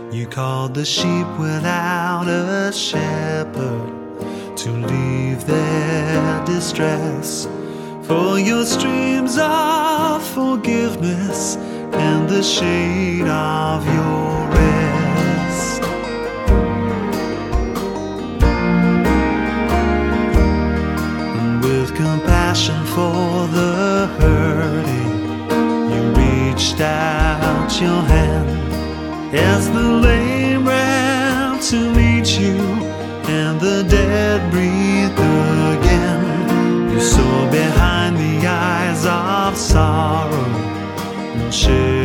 You called the sheep without a shepherd to leave their distress, for your streams of forgiveness and the shade of your rest. And with compassion for the hurting, you reached out your hand as the lame ran to meet you and the dead breathed again. You saw behind the eyes of sorrow and shared